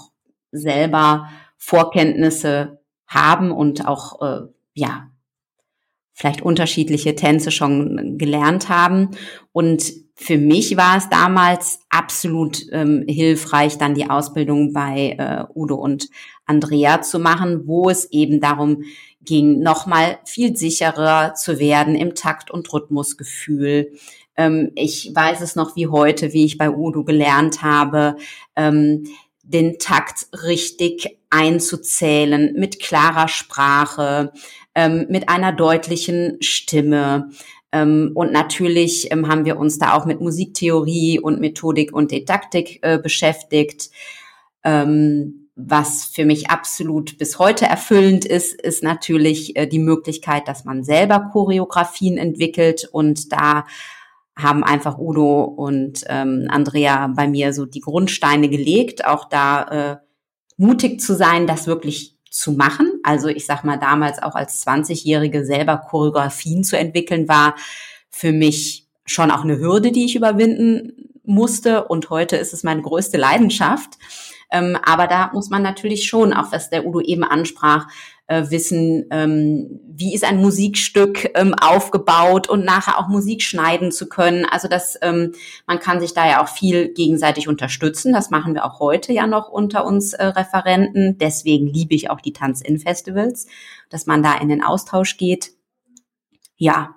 [SPEAKER 3] selber Vorkenntnisse haben und auch, äh, ja, vielleicht unterschiedliche Tänze schon gelernt haben. Und für mich war es damals absolut ähm, hilfreich, dann die Ausbildung bei äh, Udo und Andrea zu machen, wo es eben darum ging, nochmal viel sicherer zu werden im Takt- und Rhythmusgefühl. Ähm, ich weiß es noch wie heute, wie ich bei Udo gelernt habe, ähm, den Takt richtig einzuzählen, mit klarer Sprache, ähm, mit einer deutlichen Stimme. Ähm, und natürlich ähm, haben wir uns da auch mit Musiktheorie und Methodik und Didaktik äh, beschäftigt. Ähm, was für mich absolut bis heute erfüllend ist, ist natürlich äh, die Möglichkeit, dass man selber Choreografien entwickelt. Und da haben einfach Udo und ähm, Andrea bei mir so die Grundsteine gelegt, auch da äh, mutig zu sein, das wirklich zu machen. Also ich sag mal, damals auch als zwanzigjährige selber Choreografien zu entwickeln, war für mich schon auch eine Hürde, die ich überwinden musste. Und heute ist es meine größte Leidenschaft. Ähm, aber da muss man natürlich schon, auch was der Udo eben ansprach, äh, wissen, ähm, wie ist ein Musikstück ähm, aufgebaut und nachher auch Musik schneiden zu können. Also das, ähm, man kann sich da ja auch viel gegenseitig unterstützen. Das machen wir auch heute ja noch unter uns äh, Referenten. Deswegen liebe ich auch die Tanz-In-Festivals, dass man da in den Austausch geht. Ja,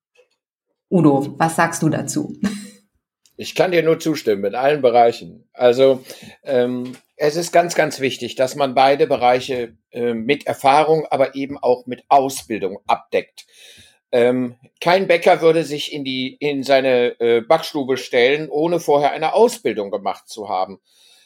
[SPEAKER 3] Udo, was sagst du dazu?
[SPEAKER 4] Ich kann dir nur zustimmen in allen Bereichen. Also ähm, es ist ganz, ganz wichtig, dass man beide Bereiche äh, mit Erfahrung, aber eben auch mit Ausbildung abdeckt. Ähm, kein Bäcker würde sich in die in seine äh, Backstube stellen, ohne vorher eine Ausbildung gemacht zu haben.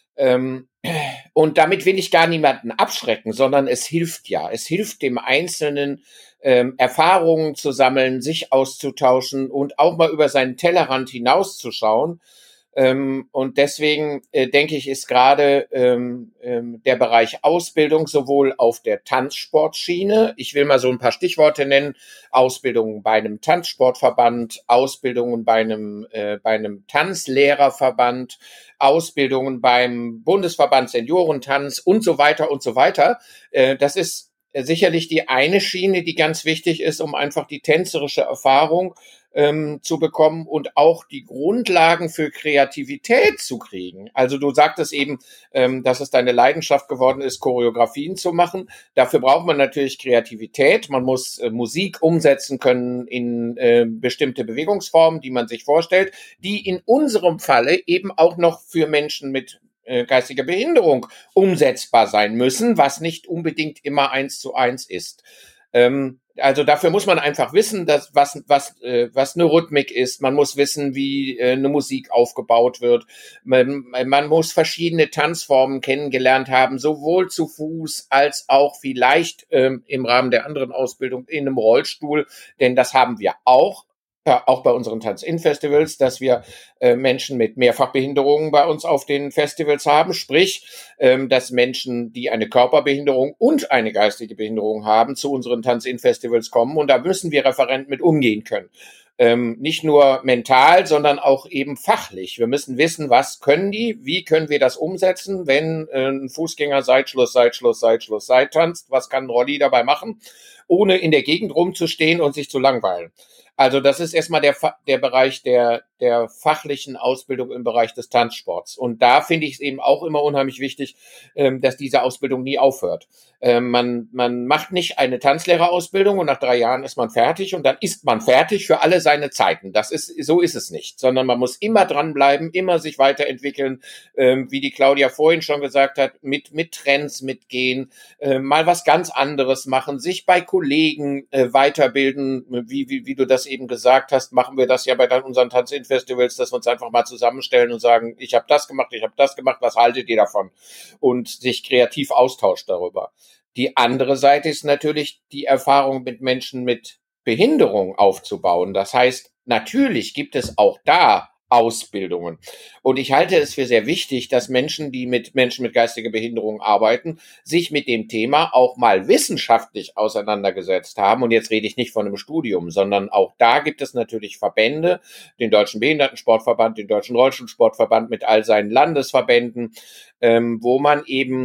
[SPEAKER 4] Ähm, und damit will ich gar niemanden abschrecken, sondern es hilft ja. Es hilft dem Einzelnen, ähm, Erfahrungen zu sammeln, sich auszutauschen und auch mal über seinen Tellerrand hinauszuschauen. Ähm, und deswegen äh, denke ich, ist gerade ähm, ähm, der Bereich Ausbildung sowohl auf der Tanzsportschiene, ich will mal so ein paar Stichworte nennen, Ausbildungen bei einem Tanzsportverband, Ausbildungen bei einem, äh, bei einem Tanzlehrerverband, Ausbildungen beim Bundesverband Seniorentanz und so weiter und so weiter. Äh, das ist sicherlich die eine Schiene, die ganz wichtig ist, um einfach die tänzerische Erfahrung ähm, zu bekommen und auch die Grundlagen für Kreativität zu kriegen. Also du sagtest eben, ähm, dass es deine Leidenschaft geworden ist, Choreografien zu machen. Dafür braucht man natürlich Kreativität. Man muss äh, Musik umsetzen können in äh, bestimmte Bewegungsformen, die man sich vorstellt, die in unserem Falle eben auch noch für Menschen mit geistige Behinderung umsetzbar sein müssen, was nicht unbedingt immer eins zu eins ist. Ähm, also dafür muss man einfach wissen, dass was was äh, was eine Rhythmik ist. Man muss wissen, wie äh, eine Musik aufgebaut wird. Man, man muss verschiedene Tanzformen kennengelernt haben, sowohl zu Fuß als auch vielleicht ähm, im Rahmen der anderen Ausbildung in einem Rollstuhl, denn das haben wir auch. Ja, auch bei unseren Tanz-In-Festivals, dass wir äh, Menschen mit Mehrfachbehinderungen bei uns auf den Festivals haben, sprich, ähm, dass Menschen, die eine Körperbehinderung und eine geistige Behinderung haben, zu unseren Tanz-In-Festivals kommen und da müssen wir Referenten mit umgehen können. Ähm, nicht nur mental, sondern auch eben fachlich. Wir müssen wissen, was können die, wie können wir das umsetzen, wenn äh, ein Fußgänger Seitschluss, Seitschluss, Seitschluss, Seit tanzt, was kann ein Rolli dabei machen, ohne in der Gegend rumzustehen und sich zu langweilen. Also das ist erstmal der, der Bereich der, der fachlichen Ausbildung im Bereich des Tanzsports. Und da finde ich es eben auch immer unheimlich wichtig, ähm, dass diese Ausbildung nie aufhört. Ähm, man, man macht nicht eine Tanzlehrerausbildung und nach drei Jahren ist man fertig und dann ist man fertig für alle seine Zeiten. Das ist, so ist es nicht, sondern man muss immer dranbleiben, immer sich weiterentwickeln, ähm, wie die Claudia vorhin schon gesagt hat, mit, mit Trends mitgehen, äh, mal was ganz anderes machen, sich bei Kollegen äh, weiterbilden, wie, wie, wie du das eben gesagt hast, machen wir das ja bei dann unseren Tanz-In-Festivals, dass wir uns einfach mal zusammenstellen und sagen, ich habe das gemacht, ich habe das gemacht, was haltet ihr davon? Und sich kreativ austauscht darüber. Die andere Seite ist natürlich die Erfahrung mit Menschen mit Behinderung aufzubauen. Das heißt, natürlich gibt es auch da Ausbildungen. Und ich halte es für sehr wichtig, dass Menschen, die mit Menschen mit geistiger Behinderung arbeiten, sich mit dem Thema auch mal wissenschaftlich auseinandergesetzt haben. Und jetzt rede ich nicht von einem Studium, sondern auch da gibt es natürlich Verbände, den Deutschen Behindertensportverband, den Deutschen Rollstuhlsportverband mit all seinen Landesverbänden, ähm, wo man eben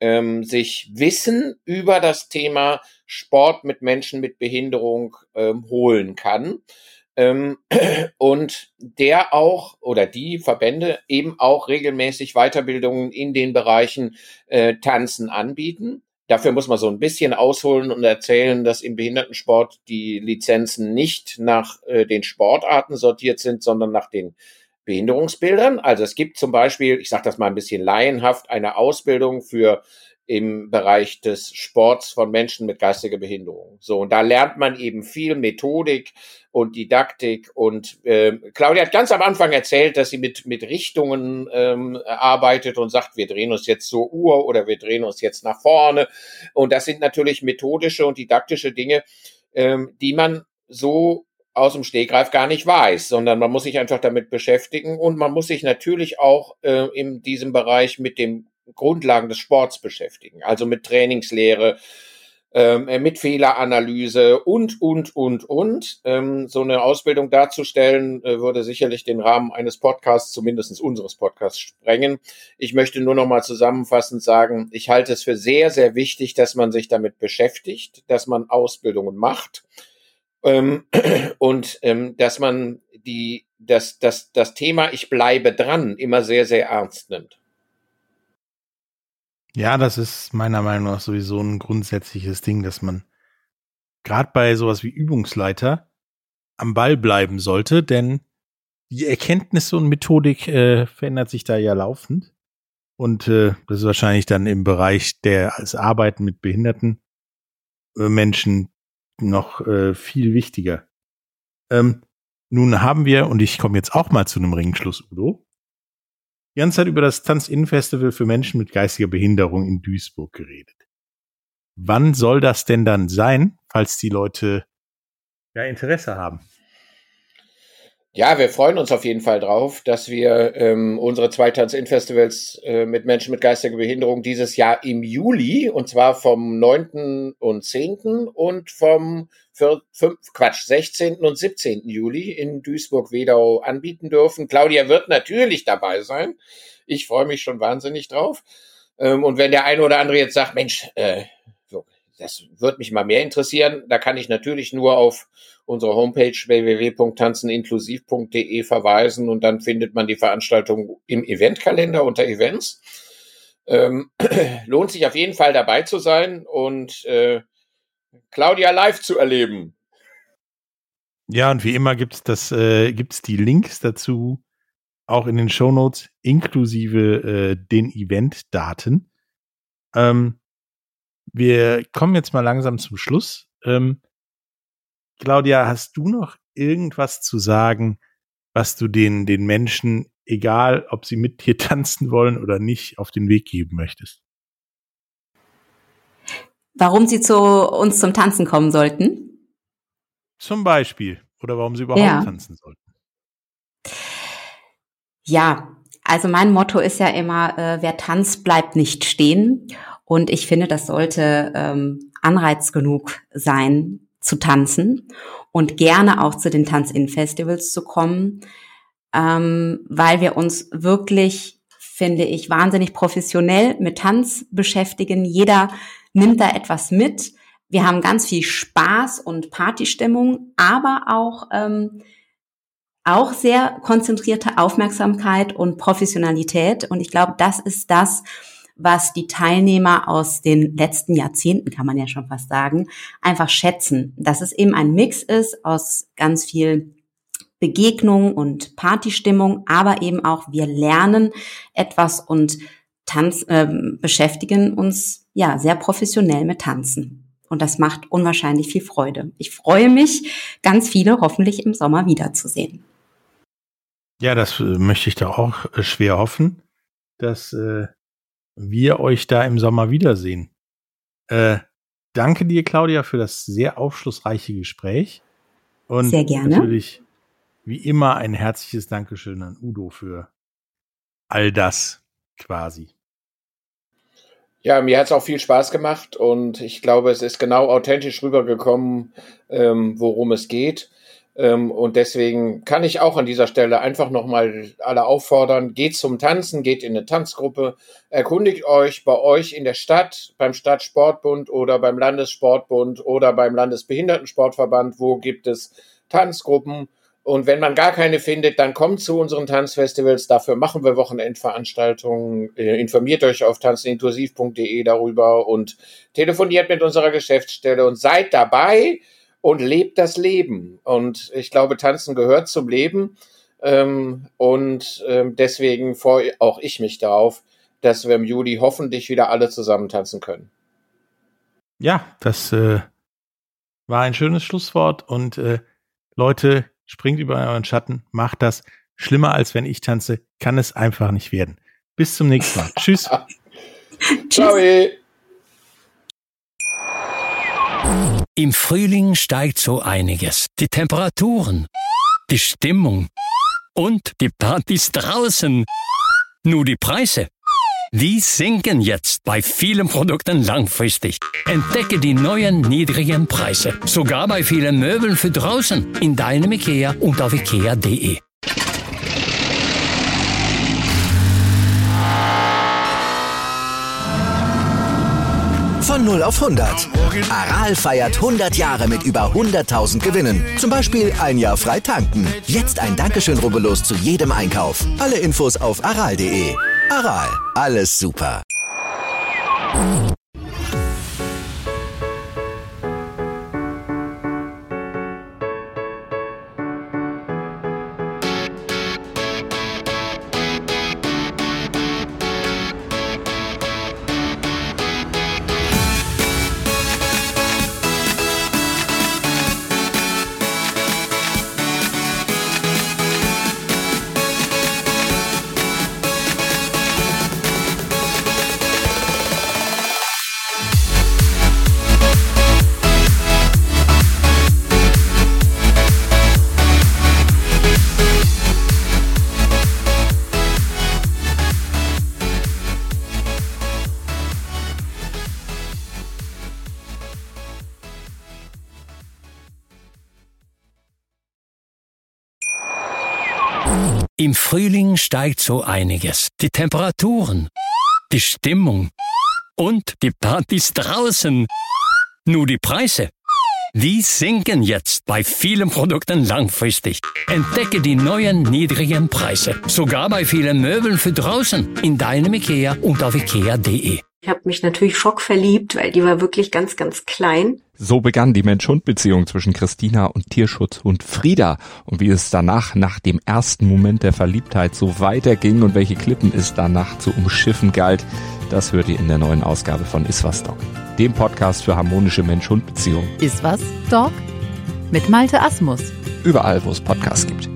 [SPEAKER 4] ähm, sich Wissen über das Thema Sport mit Menschen mit Behinderung ähm, holen kann. Ähm, und der auch oder die Verbände eben auch regelmäßig Weiterbildungen in den Bereichen äh, Tanzen anbieten. Dafür muss man so ein bisschen ausholen und erzählen, dass im Behindertensport die Lizenzen nicht nach äh, den Sportarten sortiert sind, sondern nach den Behinderungsbildern. Also es gibt zum Beispiel, ich sage das mal ein bisschen laienhaft, eine Ausbildung für im Bereich des Sports von Menschen mit geistiger Behinderung. So, und da lernt man eben viel Methodik und Didaktik. Und äh, Claudia hat ganz am Anfang erzählt, dass sie mit mit Richtungen ähm, arbeitet und sagt, wir drehen uns jetzt zur Uhr oder wir drehen uns jetzt nach vorne. Und das sind natürlich methodische und didaktische Dinge, ähm, die man so aus dem Stegreif gar nicht weiß, sondern man muss sich einfach damit beschäftigen und man muss sich natürlich auch äh, in diesem Bereich mit dem Grundlagen des Sports beschäftigen, also mit Trainingslehre, ähm, mit Fehleranalyse und, und, und, und. Ähm, so eine Ausbildung darzustellen, äh, würde sicherlich den Rahmen eines Podcasts, zumindest unseres Podcasts, sprengen. Ich möchte nur noch mal zusammenfassend sagen, ich halte es für sehr, sehr wichtig, dass man sich damit beschäftigt, dass man Ausbildungen macht ähm, und ähm, dass man die, das, das, das Thema Ich bleibe dran immer sehr, sehr ernst nimmt.
[SPEAKER 2] Ja, das ist meiner Meinung nach sowieso ein grundsätzliches Ding, dass man gerade bei sowas wie Übungsleiter am Ball bleiben sollte, denn die Erkenntnisse und Methodik äh, verändert sich da ja laufend. Und äh, das ist wahrscheinlich dann im Bereich der als Arbeiten mit behinderten äh, Menschen noch äh, viel wichtiger. Ähm, nun haben wir, und ich komme jetzt auch mal zu einem Ringschluss, Udo, die ganze Zeit über das Tanz-In-Festival für Menschen mit geistiger Behinderung in Duisburg geredet. Wann soll das denn dann sein, falls die Leute ja Interesse haben?
[SPEAKER 4] Ja, wir freuen uns auf jeden Fall drauf, dass wir ähm, unsere zwei Tanz-In-Festivals äh, mit Menschen mit geistiger Behinderung dieses Jahr im Juli, und zwar vom neunten und zehnten und vom vier, fünf, Quatsch, sechzehnten und siebzehnten Juli in Duisburg-Wedau anbieten dürfen. Claudia wird natürlich dabei sein. Ich freue mich schon wahnsinnig drauf. Ähm, und wenn der eine oder andere jetzt sagt, Mensch, äh, so, das würde mich mal mehr interessieren, da kann ich natürlich nur auf unsere Homepage w w w punkt tanzeninklusiv punkt d e verweisen und dann findet man die Veranstaltung im Eventkalender unter Events. Ähm, lohnt sich auf jeden Fall dabei zu sein und äh, Claudia live zu erleben.
[SPEAKER 2] Ja, und wie immer gibt's das, äh, gibt's die Links dazu auch in den Shownotes inklusive äh, den Eventdaten. Ähm, wir kommen jetzt mal langsam zum Schluss. Ähm, Claudia, hast du noch irgendwas zu sagen, was du den, den Menschen, egal ob sie mit dir tanzen wollen oder nicht, auf den Weg geben möchtest?
[SPEAKER 3] Warum sie zu uns zum Tanzen kommen sollten?
[SPEAKER 2] Zum Beispiel. Oder warum sie überhaupt
[SPEAKER 3] Ja.
[SPEAKER 2] tanzen sollten.
[SPEAKER 3] Ja, also mein Motto ist ja immer, äh, wer tanzt, bleibt nicht stehen. Und ich finde, das sollte ähm, Anreiz genug sein, zu tanzen und gerne auch zu den Tanz-In-Festivals zu kommen, ähm, weil wir uns wirklich, finde ich, wahnsinnig professionell mit Tanz beschäftigen. Jeder nimmt da etwas mit. Wir haben ganz viel Spaß und Partystimmung, aber auch ähm, auch sehr konzentrierte Aufmerksamkeit und Professionalität. Und ich glaube, das ist das, was die Teilnehmer aus den letzten Jahrzehnten, kann man ja schon fast sagen, einfach schätzen. Dass es eben ein Mix ist aus ganz viel Begegnung und Partystimmung, aber eben auch wir lernen etwas und Tanz, äh, beschäftigen uns ja sehr professionell mit Tanzen. Und das macht unwahrscheinlich viel Freude. Ich freue mich, ganz viele hoffentlich im Sommer wiederzusehen.
[SPEAKER 2] Ja, das äh, möchte ich doch auch äh, schwer hoffen, dass äh, wir euch da im Sommer wiedersehen. Äh, danke dir, Claudia, für das sehr aufschlussreiche Gespräch. Und
[SPEAKER 3] sehr gerne.
[SPEAKER 2] Natürlich wie immer ein herzliches Dankeschön an Udo für all das quasi.
[SPEAKER 4] Ja, mir hat es auch viel Spaß gemacht und ich glaube, es ist genau authentisch rübergekommen, ähm, worum es geht. Ähm, und deswegen kann ich auch an dieser Stelle einfach nochmal alle auffordern, geht zum Tanzen, geht in eine Tanzgruppe, erkundigt euch bei euch in der Stadt, beim Stadtsportbund oder beim Landessportbund oder beim Landesbehindertensportverband, wo gibt es Tanzgruppen. Und wenn man gar keine findet, dann kommt zu unseren Tanzfestivals. Dafür machen wir Wochenendveranstaltungen. Äh, informiert euch auf tanzeninklusiv punkt de darüber und telefoniert mit unserer Geschäftsstelle und seid dabei und lebt das Leben. Und ich glaube, Tanzen gehört zum Leben. Ähm, und ähm, deswegen freue auch ich mich darauf, dass wir im Juli hoffentlich wieder alle zusammen tanzen können.
[SPEAKER 2] Ja, das äh, war ein schönes Schlusswort. Und äh, Leute, springt über euren Schatten, macht das. Schlimmer als wenn ich tanze, kann es einfach nicht werden. Bis zum nächsten Mal. Tschüss.
[SPEAKER 4] Ciao.
[SPEAKER 5] Im Frühling steigt so einiges. Die Temperaturen, die Stimmung und die Partys draußen. Nur die Preise, die sinken jetzt bei vielen Produkten langfristig. Entdecke die neuen niedrigen Preise. Sogar bei vielen Möbeln für draußen. In deinem IKEA und auf ikea punkt de.
[SPEAKER 6] Von null auf hundert. Aral feiert hundert Jahre mit über hunderttausend Gewinnen. Zum Beispiel ein Jahr frei tanken. Jetzt ein Dankeschön, rubbellos zu jedem Einkauf. Alle Infos auf aral punkt de. Aral, alles super.
[SPEAKER 5] Im Frühling steigt so einiges. Die Temperaturen, die Stimmung und die Partys draußen. Nur die Preise, die sinken jetzt bei vielen Produkten langfristig. Entdecke die neuen niedrigen Preise. Sogar bei vielen Möbeln für draußen. In deinem IKEA und auf ikea punkt de.
[SPEAKER 7] Ich habe mich natürlich schockverliebt, weil die war wirklich ganz, ganz klein.
[SPEAKER 8] So begann die Mensch-Hund-Beziehung zwischen Christina und Tierschutzhund Frieda. Und wie es danach, nach dem ersten Moment der Verliebtheit, so weiterging und welche Klippen es danach zu umschiffen galt, das hört ihr in der neuen Ausgabe von Iswas Dog, dem Podcast für harmonische Mensch-Hund-Beziehungen.
[SPEAKER 9] Iswas Dog mit Malte Asmus.
[SPEAKER 8] Überall, wo es Podcasts gibt.